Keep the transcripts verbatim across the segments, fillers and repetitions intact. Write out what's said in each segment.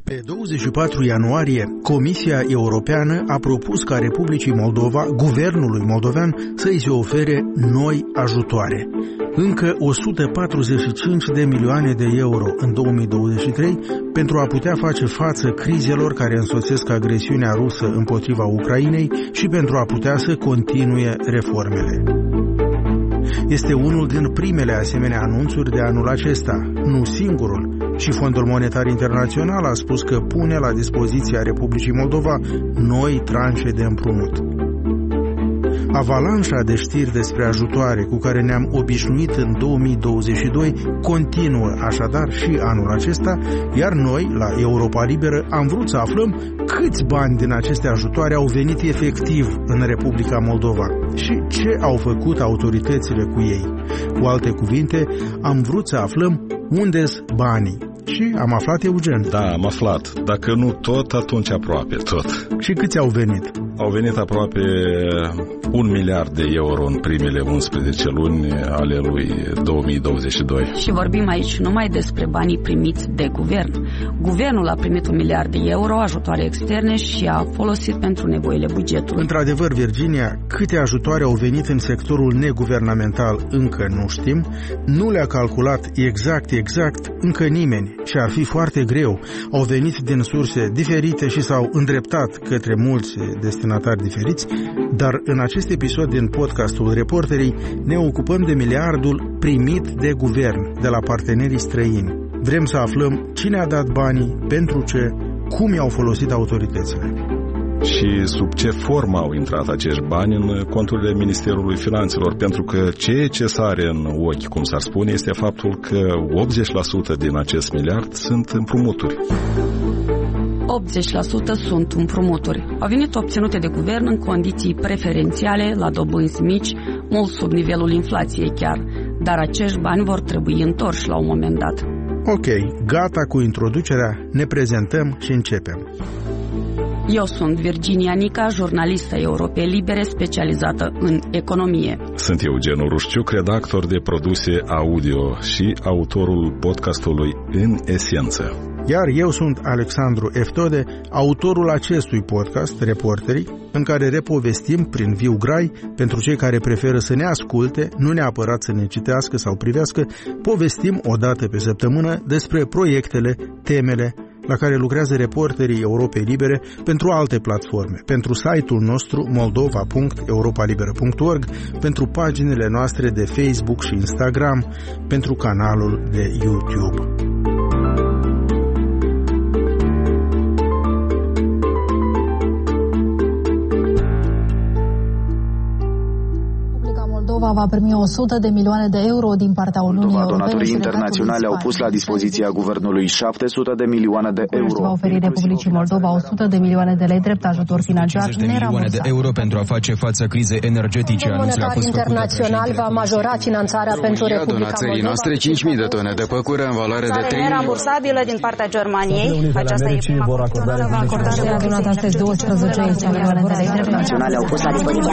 Pe douăzeci și patru ianuarie, Comisia Europeană a propus ca Republicii Moldova, guvernului moldovean, să îi se ofere noi ajutoare. Încă o sută patruzeci și cinci de milioane de euro în două mii douăzeci și trei pentru a putea face față crizelor care însoțesc agresiunea rusă împotriva Ucrainei și pentru a putea să continue reformele. Este unul din primele asemenea anunțuri de anul acesta, nu singurul, și Fondul Monetar Internațional a spus că pune la dispoziția Republicii Moldova noi tranșe de împrumut. Avalanșa de știri despre ajutoare cu care ne-am obișnuit în două mii douăzeci și doi continuă așadar și anul acesta, iar noi, la Europa Liberă, am vrut să aflăm câți bani din aceste ajutoare au venit efectiv în Republica Moldova și ce au făcut autoritățile cu ei. Cu alte cuvinte, am vrut să aflăm unde-s banii. Și am aflat, Eugen. Da, am aflat. Dacă nu tot, atunci aproape tot. Și câți au venit? Au venit aproape un miliard de euro în primele unsprezece luni ale lui două mii douăzeci și doi. Și vorbim aici numai despre banii primiți de guvern. Guvernul a primit un miliard de euro ajutoare externe și a folosit pentru nevoile bugetului. Într-adevăr, Virginia, câte ajutoare au venit în sectorul neguvernamental încă nu știm. Nu le-a calculat exact, exact încă nimeni și ar fi foarte greu. Au venit din surse diferite și s-au îndreptat către mulți destinatari diferiți, dar în acest episod din podcastul Reporterii ne ocupăm de miliardul primit de guvern, de la partenerii străini. Vrem să aflăm cine a dat banii, pentru ce, cum i-au folosit autoritățile. Și sub ce formă au intrat acești bani în conturile Ministerului Finanțelor, pentru că ceea ce sare în ochi, cum s-ar spune, este faptul că optzeci la sută din acest miliard sunt împrumuturi. optzeci la sută sunt împrumuturi. Au venit obținute de guvern în condiții preferențiale, la dobânzi mici, mult sub nivelul inflației chiar, dar acești bani vor trebui întorși la un moment dat. Ok, gata cu introducerea, ne prezentăm și începem. Eu sunt Virginia Nica, jurnalistă Europei Libere specializată în economie. Sunt Eugen Urușciuc, redactor de produse audio și autorul podcastului În Esență. Iar eu sunt Alexandru Eftode, autorul acestui podcast, Reporterii, în care repovestim prin viu grai, pentru cei care preferă să ne asculte, nu neapărat să ne citească sau privească, povestim o dată pe săptămână despre proiectele, temele la care lucrează Reporterii Europei Libere pentru alte platforme, pentru site-ul nostru moldova punct europa liberă punct org, pentru paginile noastre de Facebook și Instagram, pentru canalul de YouTube. Moldova va primi o sută de milioane de euro din partea Uniunii Europene. Donatorii internaționali au pus la dispoziția guvernului șapte sute de milioane de euro. Va oferi Republicii Moldova o sută de milioane de lei drept ajutor financiar cincizeci de milioane de euro pentru a face față crizei energetice. Fondul Monetar Internațional va majora finanțarea pentru Republica Moldova. noastre cinci mii de tone de păcură în valoare de trei mii. Nerambursabilă din partea Germaniei. Aceasta e prima acordare va acorda de adunat astăzi douăsprezece milioane de lei drept naționale au pus la dispoziția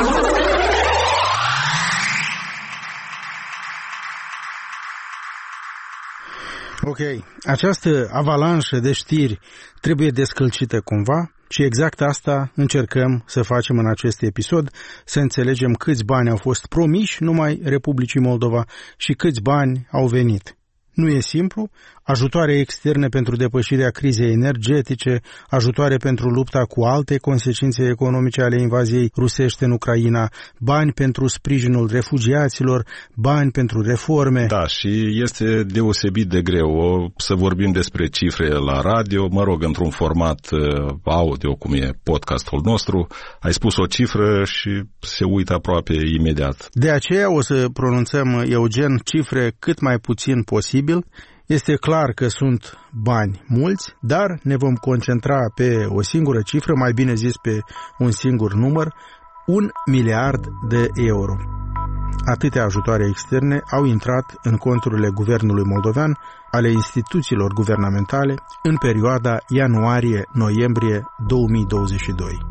Ok, această avalanșă de știri trebuie descălcită cumva și exact asta încercăm să facem în acest episod, să înțelegem câți bani au fost promiși numai Republicii Moldova și câți bani au venit. Nu e simplu, ajutoare externe pentru depășirea crizei energetice, ajutoare pentru lupta cu alte consecințe economice ale invaziei rusești în Ucraina, bani pentru sprijinul refugiaților, bani pentru reforme. Da, și este deosebit de greu să vorbim despre cifre la radio, mă rog, într-un format audio, cum e podcastul nostru, ai spus o cifră și se uită aproape imediat. De aceea o să pronunțăm, Eugen, cifre cât mai puțin posibil. Este clar că sunt bani mulți, dar ne vom concentra pe o singură cifră, mai bine zis pe un singur număr, un miliard de euro. Atâtea ajutoare externe au intrat în conturile guvernului moldovean, ale instituțiilor guvernamentale, în perioada ianuarie-noiembrie două mii douăzeci și doi.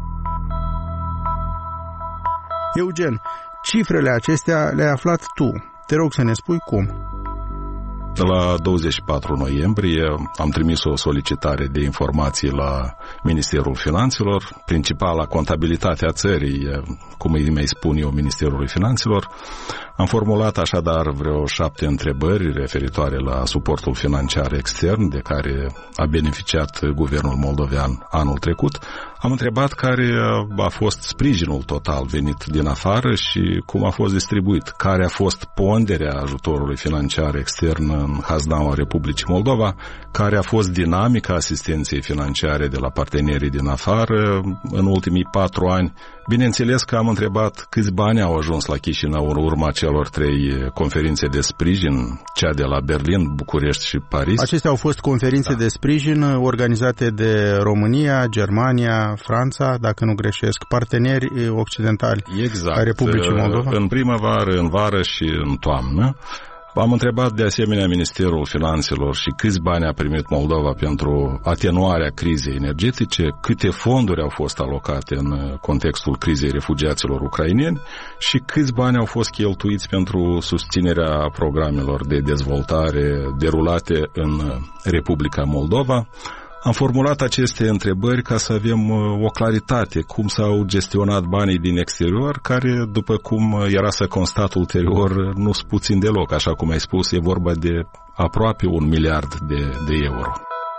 Eugen, cifrele acestea le-ai aflat tu. Te rog să ne spui cum. La douăzeci și patru noiembrie am trimis o solicitare de informații la Ministerul Finanțelor, principala contabilitate a țării, cum îi mai spun eu, Ministerului Finanțelor. Am formulat așadar vreo șapte întrebări referitoare la suportul financiar extern de care a beneficiat guvernul moldovean anul trecut. Am întrebat care a fost sprijinul total venit din afară și cum a fost distribuit, care a fost ponderea ajutorului financiar extern în haznaua Republicii Moldova, care a fost dinamica asistenței financiare de la partenerii din afară în ultimii patru ani. Bineînțeles că am întrebat câți bani au ajuns la Chișinău în urma celor trei conferințe de sprijin, cea de la Berlin, București și Paris. Acestea au fost conferințe da. de sprijin organizate de România, Germania, Franța, dacă nu greșesc, parteneri occidentali exact. ai Republicii Moldova. În primăvară, în vară și în toamnă. Am întrebat de asemenea Ministerul Finanțelor și câți bani a primit Moldova pentru atenuarea crizei energetice, câte fonduri au fost alocate în contextul crizei refugiaților ucraineni și câți bani au fost cheltuiți pentru susținerea programelor de dezvoltare derulate în Republica Moldova. Am formulat aceste întrebări ca să avem o claritate cum s-au gestionat banii din exterior, care, după cum era să constat ulterior, nu sunt puțin deloc, așa cum ai spus, e vorba de aproape un miliard de, de euro.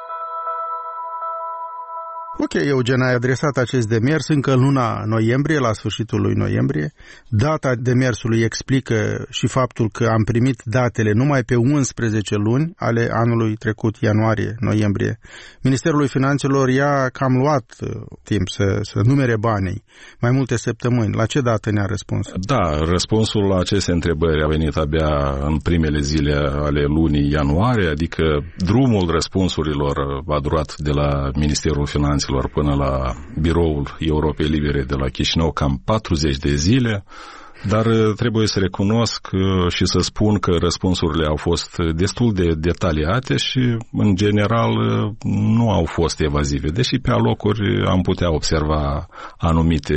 Ok, Eugen, ai adresat acest demers încă în luna noiembrie, la sfârșitul lui noiembrie. Data demersului explică și faptul că am primit datele numai pe unsprezece luni ale anului trecut, ianuarie-noiembrie. Ministerul Finanțelor i-a cam luat timp să, să numere banii, mai multe săptămâni. La ce dată ne-a răspuns? Da, răspunsul la aceste întrebări a venit abia în primele zile ale lunii ianuarie, adică drumul răspunsurilor a durat de la Ministerul Finanțelor până la biroul Europei Libere de la Chișinău cam patruzeci de zile, dar trebuie să recunosc și să spun că răspunsurile au fost destul de detaliate și, în general, nu au fost evazive, deși pe alocuri am putea observa anumite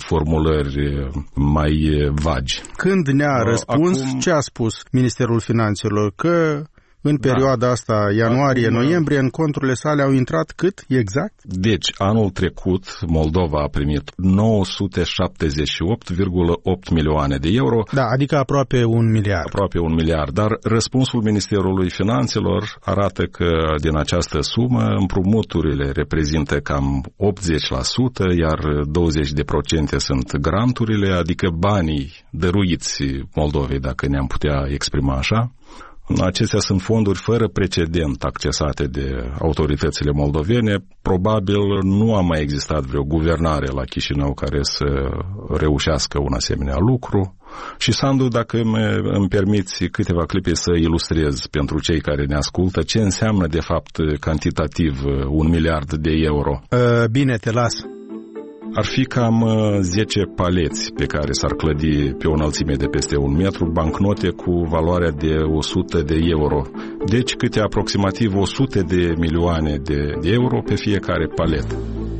formulări mai vagi. Când ne-a răspuns, Acum... ce a spus Ministerul Finanțelor? Că în perioada da. asta, ianuarie-noiembrie, în conturile sale au intrat cât exact? Deci, anul trecut, Moldova a primit nouă sute șaptezeci și opt virgulă opt milioane de euro. Da, adică aproape un miliard. Aproape un miliard, dar răspunsul Ministerului Finanțelor arată că din această sumă împrumuturile reprezintă cam optzeci la sută, iar douăzeci la sută sunt granturile, adică banii dăruiți Moldovei, dacă ne-am putea exprima așa. Acestea sunt fonduri fără precedent accesate de autoritățile moldovene. Probabil nu a mai existat vreo guvernare la Chișinău care să reușească un asemenea lucru. Și, Sandu, dacă îmi permiți câteva clipe să ilustrez pentru cei care ne ascultă ce înseamnă de fapt cantitativ un miliard de euro. Bine, te las. Ar fi cam zece paleți pe care s-ar clădi pe o înălțime de peste un metru, bancnote cu valoarea de o sută de euro. Deci câte aproximativ o sută de milioane de, de euro pe fiecare palet.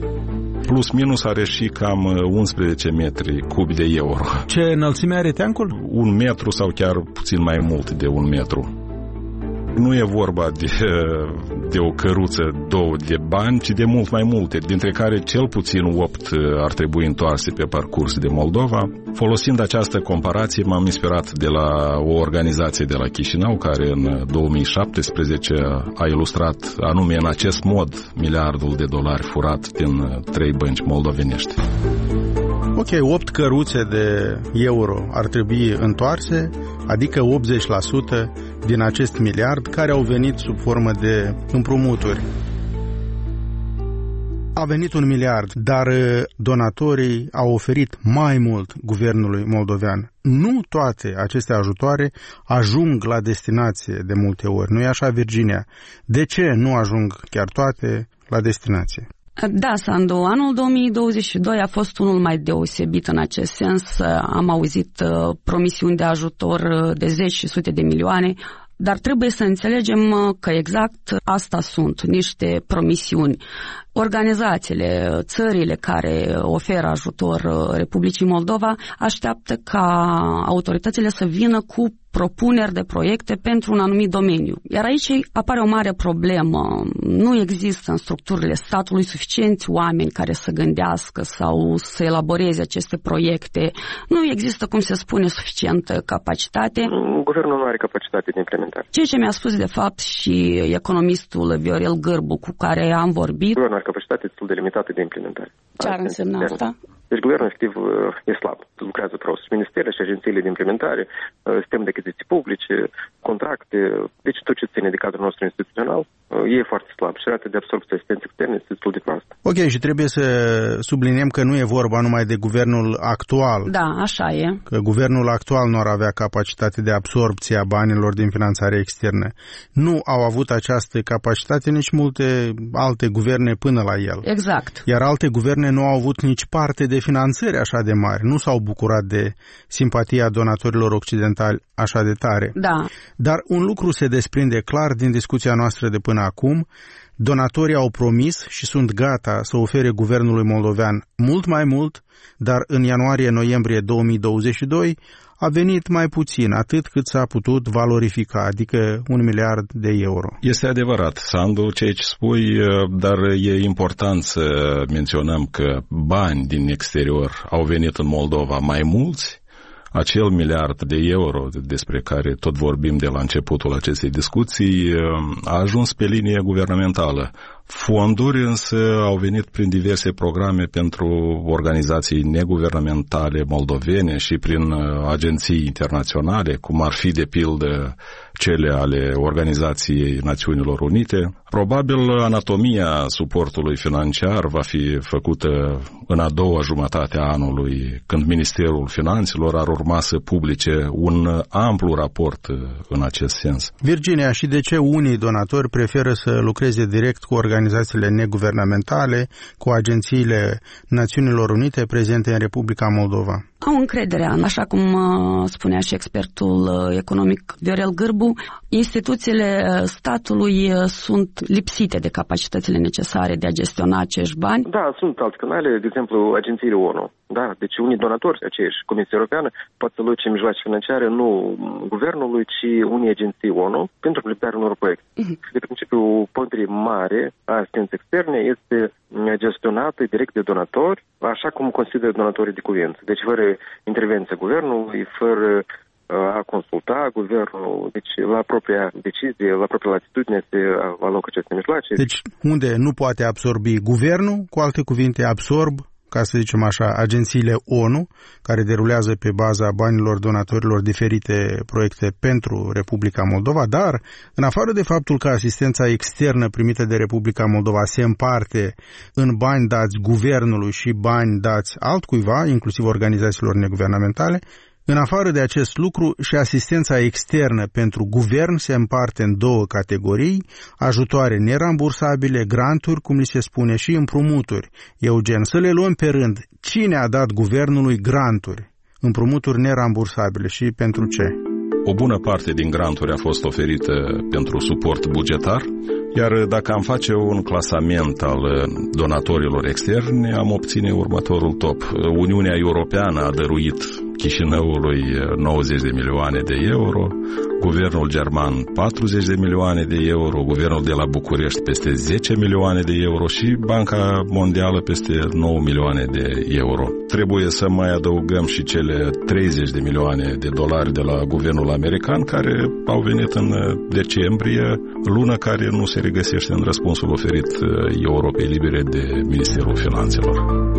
Plus minus are și cam unsprezece metri cubi de euro. Ce înălțime are teancul? Un metru sau chiar puțin mai mult de un metru. Nu e vorba de, de o căruță, două de bani, ci de mult mai multe, dintre care cel puțin opt ar trebui întoarse pe parcurs de Moldova. Folosind această comparație, m-am inspirat de la o organizație de la Chișinău, care în două mii șaptesprezece a ilustrat anume în acest mod miliardul de dolari furat din trei bănci moldovenești. Ok, opt căruțe de euro ar trebui întoarse, adică optzeci la sută din acest miliard care au venit sub formă de împrumuturi. A venit un miliard, dar donatorii au oferit mai mult guvernului moldovean. Nu toate aceste ajutoare ajung la destinație de multe ori. Nu e așa, Virginia? De ce nu ajung chiar toate la destinație? Da, Sandu, anul două mii douăzeci și doi a fost unul mai deosebit în acest sens. Am auzit promisiuni de ajutor de zeci și sute de milioane, dar trebuie să înțelegem că exact asta sunt, niște promisiuni. Organizațiile, țările care oferă ajutor Republicii Moldova așteaptă ca autoritățile să vină cu propuneri de proiecte pentru un anumit domeniu. Iar aici apare o mare problemă. Nu există în structurile statului suficienți oameni care să gândească sau să elaboreze aceste proiecte. Nu există, cum se spune, suficientă capacitate. Guvernul nu are capacitate de implementare. Ceea ce mi-a spus de fapt și economistul Viorel Gârbu, cu care am vorbit. Guvernul are capacitate destul de limitată de implementare. Ce ar însemna asta? Deci guvernul efectiv e slab. Lucrează prost. Ministerele și agențiile de implementare, sistemul de achiziții publice, contracte, deci tot ce ține de cadrul nostru instituțional, e foarte slab și rata de absorbție asistență externe este destul de proastă. Ok, și trebuie să subliniem că nu e vorba numai de guvernul actual. Da, așa e. Că guvernul actual nu ar avea capacitate de absorbție a banilor din finanțare externă. Nu au avut această capacitate nici multe alte guverne până la el. Exact. Iar alte guverne nu au avut nici parte de finanțări așa de mari, nu s-au bucurat de simpatia donatorilor occidentali așa de tare. Da. Dar un lucru se desprinde clar din discuția noastră de până acum: donatorii au promis și sunt gata să ofere guvernului moldovean mult mai mult, dar în ianuarie-noiembrie două mii douăzeci și doi a venit mai puțin, atât cât s-a putut valorifica, adică un miliard de euro. Este adevărat, Sandu, ceea ce spui, dar e important să menționăm că bani din exterior au venit în Moldova mai mulți. Acel miliard de euro despre care tot vorbim de la începutul acestei discuții a ajuns pe linie guvernamentală. Fonduri însă au venit prin diverse programe pentru organizații neguvernamentale moldovene și prin agenții internaționale, cum ar fi de pildă cele ale Organizației Națiunilor Unite. Probabil anatomia suportului financiar va fi făcută în a doua jumătate a anului, când Ministerul Finanțelor ar urma să publice un amplu raport în acest sens. Virginia, și de ce unii donatori preferă să lucreze direct cu organizațiile neguvernamentale, cu agențiile Națiunilor Unite prezente în Republica Moldova? Au încredere, așa cum spunea și expertul economic Viorel Gârbu, instituțiile statului sunt lipsite de capacitățile necesare de a gestiona acești bani. Da, sunt alți canale, de exemplu, agențiile O N U. Da, deci unii donatori, aceiași Comisia Europeană, pot să luce mijloace financiare nu guvernului, ci unii agenții O N U pentru implementarea unor proiecte. Uh-huh. De principiu, o pondere mare a asistenței externe este gestionată direct de donatori, așa cum consideră donatorii de cuvință. Deci fără intervenția guvernului, fără a consulta guvernul, deci la propria decizie, la propria latitudine se alocă aceste mijloace. Deci unde nu poate absorbi guvernul, cu alte cuvinte absorb, ca să zicem așa, agențiile O N U, care derulează pe baza banilor donatorilor diferite proiecte pentru Republica Moldova, dar, în afară de faptul că asistența externă primită de Republica Moldova se împarte în bani dați guvernului și bani dați altcuiva, inclusiv organizațiilor neguvernamentale, în afară de acest lucru, și asistența externă pentru guvern se împarte în două categorii: ajutoare nerambursabile, granturi, cum li se spune, și împrumuturi. Eugen, să le luăm pe rând. Cine a dat guvernului granturi, împrumuturi nerambursabile și pentru ce? O bună parte din granturi a fost oferită pentru suport bugetar, iar dacă am face un clasament al donatorilor externi, am obține următorul top. Uniunea Europeană a dăruit Chișinăului nouăzeci de milioane de euro, guvernul german patruzeci de milioane de euro, guvernul de la București peste zece milioane de euro și Banca Mondială peste nouă milioane de euro. Trebuie să mai adăugăm și cele treizeci de milioane de dolari de la guvernul american, care au venit în decembrie, lună care nu se regăsește în răspunsul oferit Europei Libere de Ministerul Finanțelor.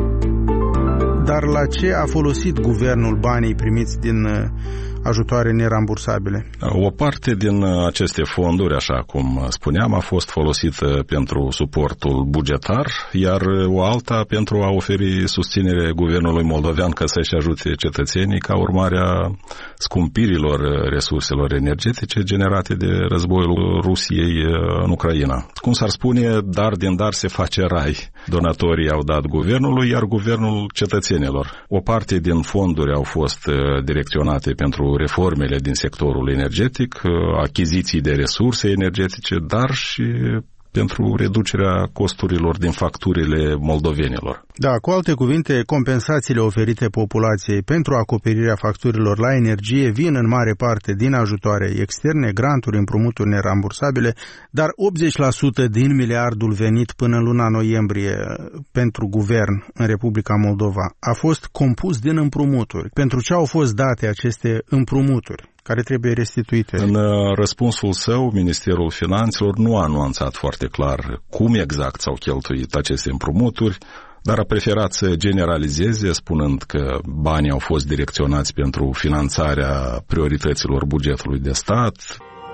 Dar la ce a folosit guvernul banii primiți din ajutoare nerambursabile? O parte din aceste fonduri, așa cum spuneam, a fost folosită pentru suportul bugetar, iar o alta pentru a oferi susținere guvernului moldovean ca să-și ajute cetățenii ca urmare a scumpirilor resurselor energetice generate de războiul Rusiei în Ucraina. Cum s-ar spune, dar din dar se face rai. Donatorii au dat guvernului, iar guvernul cetățenilor. O parte din fonduri au fost direcționate pentru reformele din sectorul energetic, achiziții de resurse energetice, dar și pentru reducerea costurilor din facturile moldovenilor. Da, cu alte cuvinte, compensațiile oferite populației pentru acoperirea facturilor la energie vin în mare parte din ajutoare externe, granturi, împrumuturi nerambursabile, dar optzeci la sută din miliardul venit până în luna noiembrie pentru guvern în Republica Moldova a fost compus din împrumuturi. Pentru ce au fost date aceste împrumuturi care trebuie restituite? În răspunsul său, Ministerul Finanțelor nu a anunțat foarte clar cum exact s-au cheltuit aceste împrumuturi, dar a preferat să generalizeze, spunând că banii au fost direcționați pentru finanțarea priorităților bugetului de stat.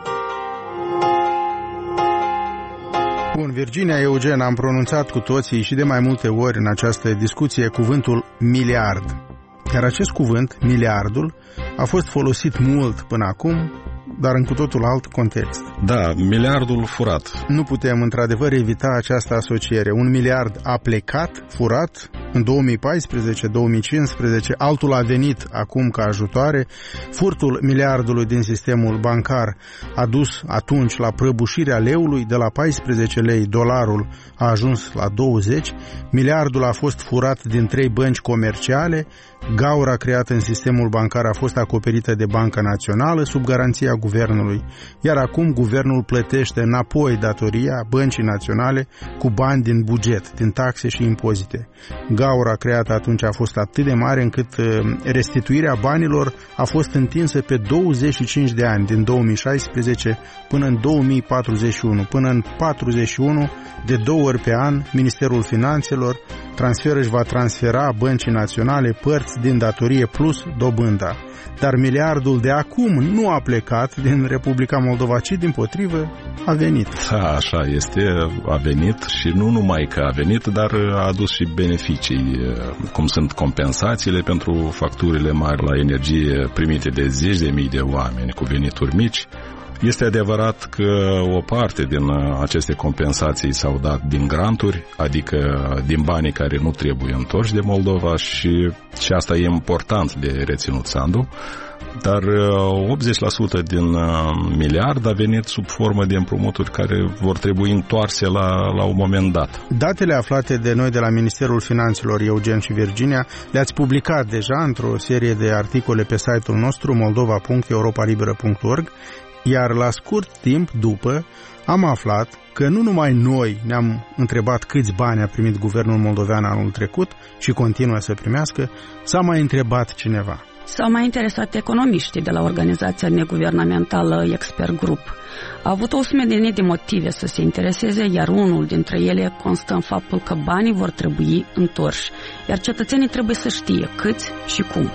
Bun, Virginia, Eugen, am pronunțat cu toții și de mai multe ori în această discuție cuvântul miliard. Iar acest cuvânt, miliardul, a fost folosit mult până acum, dar în cu totul alt context. Da, miliardul furat. Nu putem într-adevăr evita această asociere. Un miliard a plecat, furat, în două mii paisprezece două mii cincisprezece, altul a venit acum ca ajutoare. Furtul miliardului din sistemul bancar a dus atunci la prăbușirea leului, de la paisprezece lei dolarul a ajuns la douăzeci. Miliardul a fost furat din trei bănci comerciale. Gaura creată în sistemul bancar a fost acoperită de Banca Națională sub garanția guvernului, iar acum guvernul plătește înapoi datoria băncii naționale cu bani din buget, din taxe și impozite. Gaura creată atunci a fost atât de mare încât restituirea banilor a fost întinsă pe douăzeci și cinci de ani, din două mii șaisprezece până în două mii patruzeci și unu. Până în patruzeci și unu, de două ori pe an, Ministerul Finanțelor transferă și va transfera băncii naționale părți din datorie plus dobânda. Dar miliardul de acum nu a plecat din Republica Moldova, ci dimpotrivă a venit. Da, așa este, a venit și nu numai că a venit, dar a adus și beneficii, cum sunt compensațiile pentru facturile mari la energie primite de zeci de mii de oameni cu venituri mici. Este adevărat că o parte din aceste compensații s-au dat din granturi, adică din banii care nu trebuie întorși de Moldova și, și asta e important de reținut, Sandu, dar optzeci la sută din miliard a venit sub formă de împrumuturi care vor trebui întoarse la, la un moment dat. Datele aflate de noi de la Ministerul Finanțelor, Eugen și Virginia, le-ați publicat deja într-o serie de articole pe site-ul nostru moldova punct europa liberă punct org. Iar la scurt timp după am aflat că nu numai noi ne-am întrebat câți bani a primit guvernul moldovean anul trecut și continuă să primească, s-a mai întrebat cineva. S-au mai interesat economiștii de la organizația neguvernamentală Expert Group. A avut o sumedenie de motive să se intereseze, iar unul dintre ele constă în faptul că banii vor trebui întorși, iar cetățenii trebuie să știe câți și cum.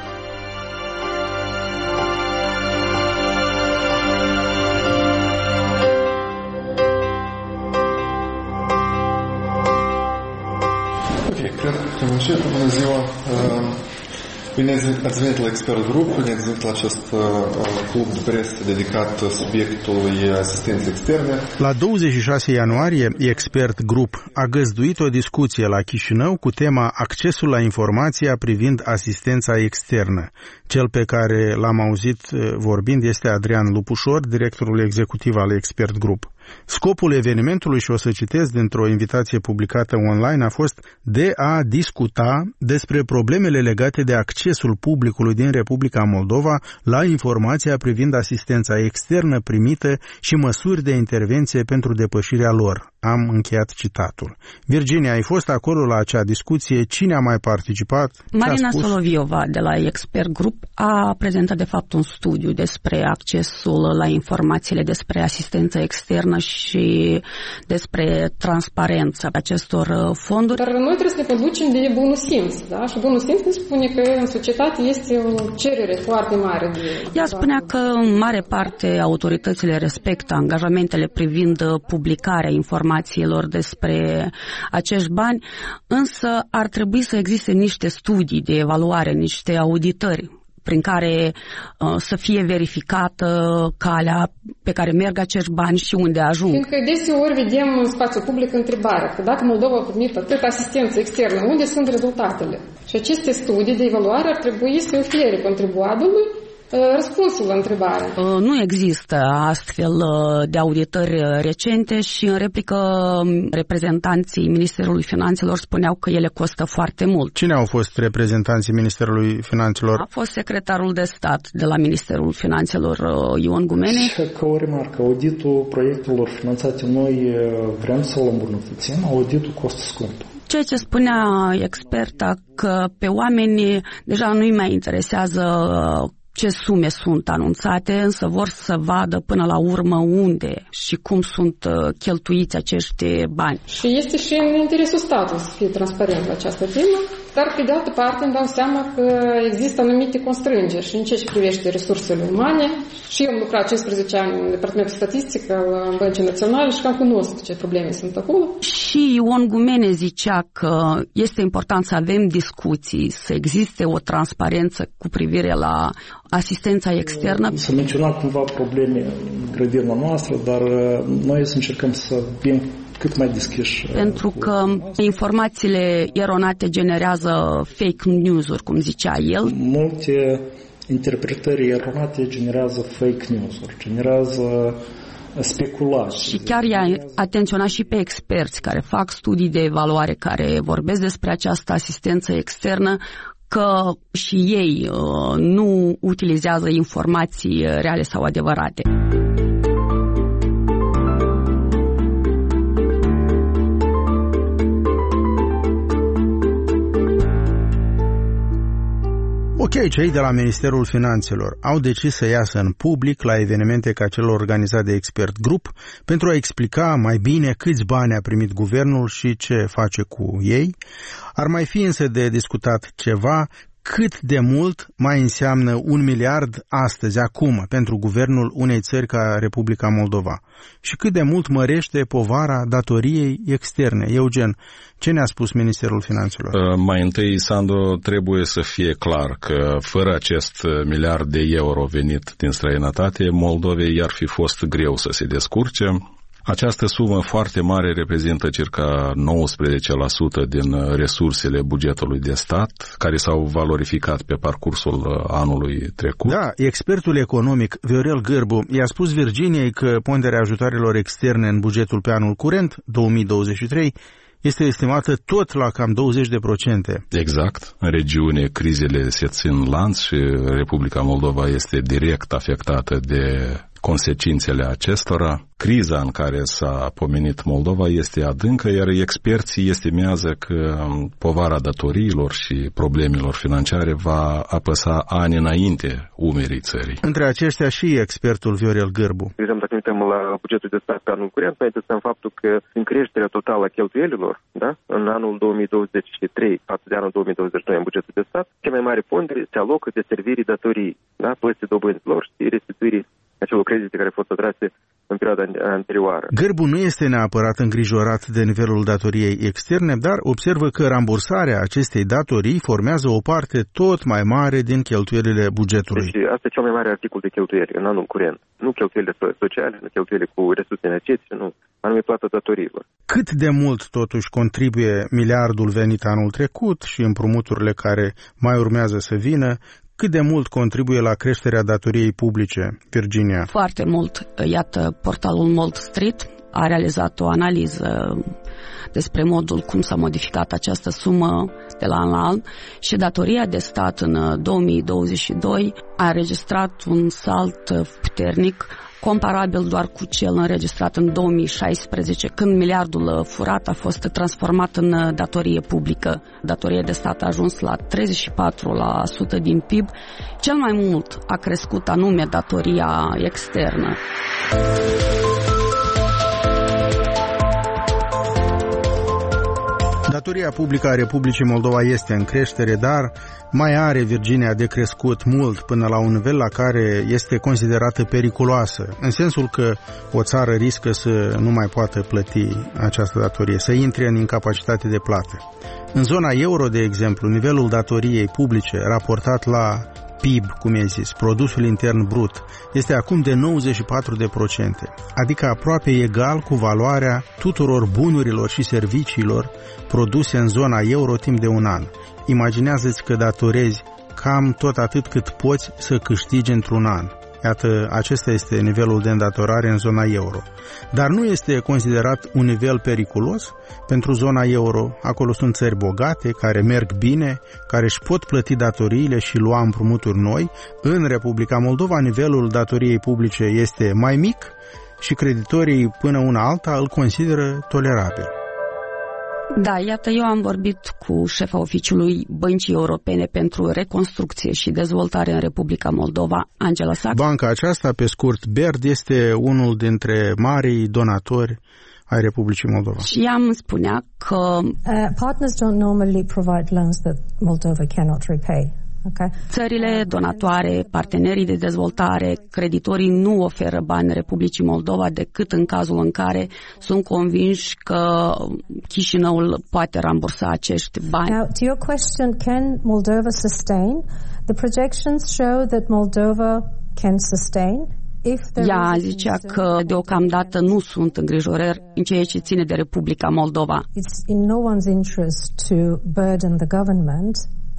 Bună ziua! Bine ați venit la Expert Group, bine ați venit la acest club de presă dedicat subiectului asistenței externe. La douăzeci și șase ianuarie, Expert Group a găzduit o discuție la Chișinău cu tema accesul la informația privind asistența externă. Cel pe care l-am auzit vorbind este Adrian Lupușor, directorul executiv al Expert Group. Scopul evenimentului, și o să citesc dintr-o invitație publicată online, a fost de a discuta despre problemele legate de accesul publicului din Republica Moldova la informația privind asistența externă primită și măsuri de intervenție pentru depășirea lor. Am încheiat citatul. Virginia, ai fost acolo la acea discuție? Cine a mai participat? Marina Soloviova de la Expert Group a prezentat de fapt un studiu despre accesul la informațiile despre asistența externă și despre transparența acestor fonduri. Dar noi trebuie să ne conducem de bunul simț, da? Și bunul simț ne spune că în societate este o cerere foarte mare de... Ea spunea că în mare parte autoritățile respectă angajamentele privind publicarea informațiilor despre acești bani, însă ar trebui să existe niște studii de evaluare, niște auditări prin care uh, să fie verificată calea pe care merg acești bani și unde ajung. Fiindcă deseori vedem în spațiul public întrebarea că dacă Moldova a primit atât asistență externă, unde sunt rezultatele? Și aceste studii de evaluare ar trebui să ofere contribuabilului răspunsul la întrebare. Nu există astfel de auditări recente și în replică reprezentanții Ministerului Finanțelor spuneau că ele costă foarte mult. Cine au fost reprezentanții Ministerului Finanțelor? A fost secretarul de stat de la Ministerul Finanțelor, Ion Gumeni. Ca o remarcă, auditul proiectelor finanțate noi vrem să-l îmbunătățim, auditul costă scump. Ceea ce spunea experta, că pe oameni deja nu-i mai interesează ce sume sunt anunțate, însă vor să vadă până la urmă unde și cum sunt cheltuiți acești bani. Și este și în interesul statului să fie transparent la această temă, dar pe de altă parte îmi dau seama că există anumite constrângeri și în ceea ce privește resursele umane. Și eu am lucrat cincisprezece ani în Departamentul Statistic al Băncii Naționale și cam cunosc ce probleme sunt acolo. Și Ion Gumene zicea că este important să avem discuții, să existe o transparență cu privire la asistența externă. S-a menționat cumva probleme în grădina noastră, dar noi să încercăm să fim cât mai deschiși. Pentru că informațiile eronate generează fake news-uri, cum zicea el. Multe interpretări eronate generează fake news-uri, generează speculații. Și chiar i-a atenționat și pe experți care fac studii de evaluare, care vorbesc despre această asistență externă, că și ei uh, nu utilizează informații reale sau adevărate. Ok, cei de la Ministerul Finanțelor au decis să iasă în public la evenimente ca cel organizat de Expert Group pentru a explica mai bine câți bani a primit guvernul și ce face cu ei. Ar mai fi însă de discutat ceva, cât de mult mai înseamnă un miliard astăzi, acum, pentru guvernul unei țări ca Republica Moldova și cât de mult mărește povara datoriei externe. Eugen, ce ne-a spus Ministerul Finanțelor? Uh, mai întâi, Sandu, trebuie să fie clar că fără acest miliard de euro venit din străinătate, Moldovei i-ar fi fost greu să se descurce. Această sumă foarte mare reprezintă circa nouăsprezece la sută din resursele bugetului de stat, care s-au valorificat pe parcursul anului trecut. Da, expertul economic Viorel Gârbu i-a spus Virginiei că ponderea ajutoarelor externe în bugetul pe anul curent, două mii douăzeci și trei, este estimată tot la cam douăzeci de procente. Exact. În regiune crizele se țin lanț și Republica Moldova este direct afectată de consecințele acestora. Criza în care s-a pomenit Moldova este adâncă, iar experții estimează că povara datoriilor și problemelor financiare va apăsa ani înainte umerii țării. Între aceștia și expertul Viorel Gârbu. De exemplu, dacă ne uităm la bugetul de stat pe anul curent, noi testăm faptul că în creșterea totală a cheltuielilor, da, în anul două mii douăzeci și trei față de anul două mii douăzeci și doi în bugetul de stat, cea mai mare pondere se alocă de servirii datorii, da, plății dobânzilor și restituirii acelor credite care au fost atrase în perioada anterioară. Gârbu nu este neapărat îngrijorat de nivelul datoriei externe, dar observă că rambursarea acestei datorii formează o parte tot mai mare din cheltuielile bugetului. Deci asta e cel mai mare articol de cheltuieli în anul curent. Nu cheltuielile sociale, nu cheltuielile cu resurse energetice, nu, anume plata datoriilor. Cât de mult totuși contribuie miliardul venit anul trecut și împrumuturile care mai urmează să vină, cât de mult contribuie la creșterea datoriei publice, Virginia? Foarte mult. Iată, portalul Mold Street a realizat o analiză despre modul cum s-a modificat această sumă de la an la an și datoria de stat în două mii douăzeci și doi a înregistrat un salt puternic, comparabil doar cu cel înregistrat în două mii șaisprezece, când miliardul furat a fost transformat în datorie publică. Datoria de stat a ajuns la treizeci și patru la sută din P I B. Cel mai mult a crescut anume datoria externă. Datoria publică a Republicii Moldova este în creștere, dar mai are Virginia de crescut mult până la un nivel la care este considerată periculoasă, în sensul că o țară riscă să nu mai poată plăti această datorie, să intre în incapacitate de plată. În zona euro, de exemplu, nivelul datoriei publice raportat la P I B, cum e zis, produsul intern brut, este acum de nouăzeci și patru de procente, adică aproape egal cu valoarea tuturor bunurilor și serviciilor produse în zona euro timp de un an. Imaginează-ți că datorezi cam tot atât cât poți să câștigi într-un an. Iată, acesta este nivelul de îndatorare în zona euro. Dar nu este considerat un nivel periculos pentru zona euro. Acolo sunt țări bogate, care merg bine, care își pot plăti datoriile și lua împrumuturi noi. În Republica Moldova, nivelul datoriei publice este mai mic și creditorii până una alta îl consideră tolerabil. Da, iată, eu am vorbit cu șefa oficiului Băncii Europene pentru Reconstrucție și Dezvoltare în Republica Moldova, Angela Sachs. Banca aceasta, pe scurt, B E R D, este unul dintre marii donatori ai Republicii Moldova. Și ea îmi spunea că uh, partners don't normally provide loans that Moldova cannot repay. Okay. Țările donatoare, partenerii de dezvoltare, creditorii nu oferă bani Republicii Moldova decât în cazul în care sunt convinși că Chișinăul poate rambursa acești bani. Now, to your question, can Moldova sustain? The projections show that Moldova can sustain. Ea zicea că deocamdată nu sunt îngrijorări în ceea ce ține de Republica Moldova. It's in no one's interest to burden the government.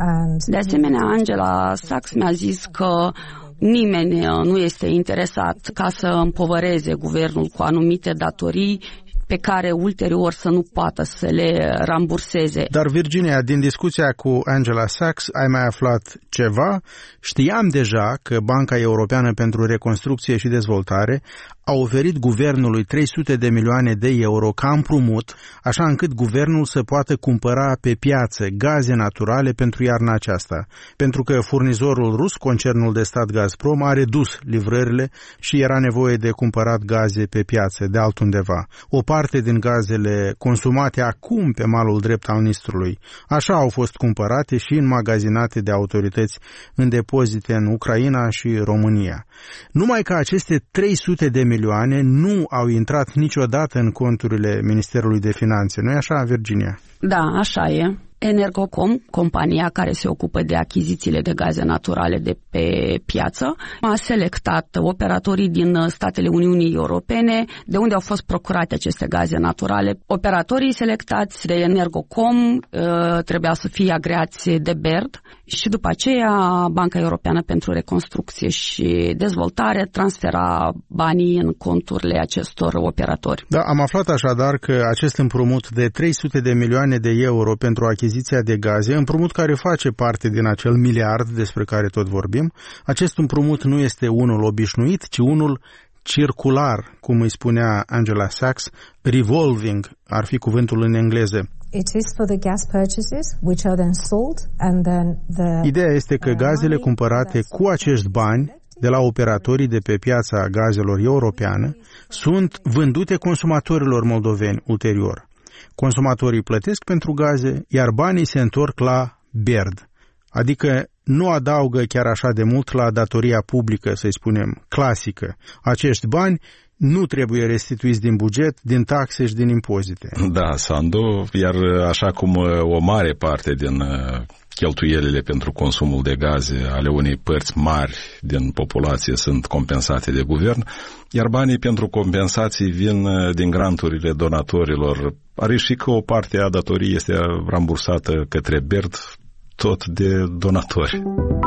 De asemenea, Angela Sachs mi-a zis că nimeni nu este interesat ca să împovăreze guvernul cu anumite datorii pe care ulterior să nu poată să le ramburseze. Dar, Virginia, din discuția cu Angela Sachs ai mai aflat ceva? Știam deja că Banca Europeană pentru Reconstrucție și Dezvoltare a oferit guvernului trei sute de milioane de euro ca împrumut, așa încât guvernul să poată cumpăra pe piață gaze naturale pentru iarna aceasta, pentru că furnizorul rus, concernul de stat Gazprom, a redus livrările și era nevoie de cumpărat gaze pe piață de altundeva. O parte din gazele consumate acum pe malul drept al Nistrului, așa au fost cumpărate și înmagazinate de autorități în depozite în Ucraina și România. Numai că aceste trei sute de milioane nu au intrat niciodată în conturile Ministerului de Finanțe. Nu-i așa, Virginia? Da, așa e. Energocom, compania care se ocupă de achizițiile de gaze naturale de pe piață, a selectat operatorii din statele Uniunii Europene de unde au fost procurate aceste gaze naturale. Operatorii selectați de Energocom trebuia să fie agreați de B E R D și după aceea Banca Europeană pentru Reconstrucție și Dezvoltare transfera banii în conturile acestor operatori. Da, am aflat așadar că acest împrumut de trei sute de milioane de euro pentru achiziția de gaze, împrumut care face parte din acel miliard despre care tot vorbim, acest împrumut nu este unul obișnuit, ci unul circular, cum îi spunea Angela Sachs, revolving ar fi cuvântul în engleză. It is for the gas purchases, which are then sold, and then the Ideea este că gazele cumpărate cu acești bani de la operatorii de pe piața gazelor europeană sunt vândute consumatorilor moldoveni ulterior. Consumatorii plătesc pentru gaze, iar banii se întorc la B E R D, adică nu adaugă chiar așa de mult la datoria publică, să-i spunem, clasică. Acești bani nu trebuie restituiți din buget, din taxe și din impozite. Da, Sandu, iar așa cum o mare parte din cheltuielile pentru consumul de gaze ale unei părți mari din populație sunt compensate de guvern, iar banii pentru compensații vin din granturile donatorilor. Are și că o parte a datoriei este rambursată către B E R D, tot de donatori.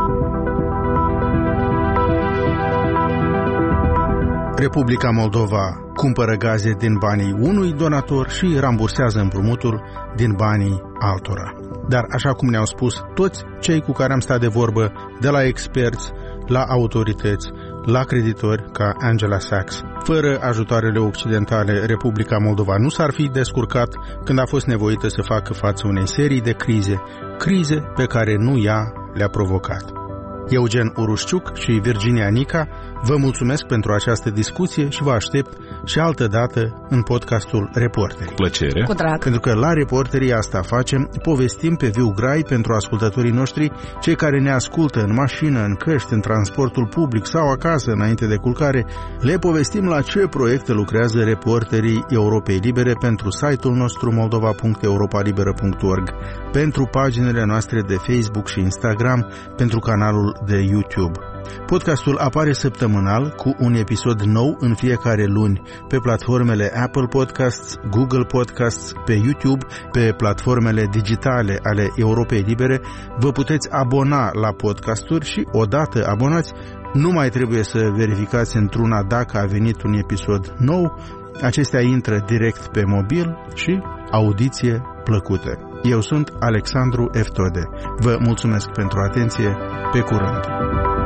Republica Moldova cumpără gaze din banii unui donator și rambursează împrumutul din banii altora. Dar, așa cum ne-au spus toți cei cu care am stat de vorbă, de la experți, la autorități, la creditori ca Angela Sachs, fără ajutoarele occidentale, Republica Moldova nu s-ar fi descurcat când a fost nevoită să facă față unei serii de crize, crize pe care nu ea le-a provocat. Eugen Urușciuc și Virginia Nica vă mulțumesc pentru această discuție și vă aștept și altă dată în podcastul Reporteri. Cu plăcere. Cu drag. Pentru că la Reporterii asta facem, povestim pe viu grai pentru ascultătorii noștri, cei care ne ascultă în mașină, în căști, în transportul public sau acasă înainte de culcare, le povestim la ce proiecte lucrează Reporterii Europei Libere pentru site-ul nostru moldova punct europa liberă punct org, pentru paginile noastre de Facebook și Instagram, pentru canalul canalul de YouTube. Podcastul apare săptămânal cu un episod nou în fiecare luni pe platformele Apple Podcasts, Google Podcasts, pe YouTube, pe platformele digitale ale Europei Libere. Vă puteți abona la podcasturi și, odată abonați, nu mai trebuie să verificați într-una dacă a venit un episod nou. Acestea intră direct pe mobil și audiție plăcută. Eu sunt Alexandru Eftode. Vă mulțumesc pentru atenție. Pe curând!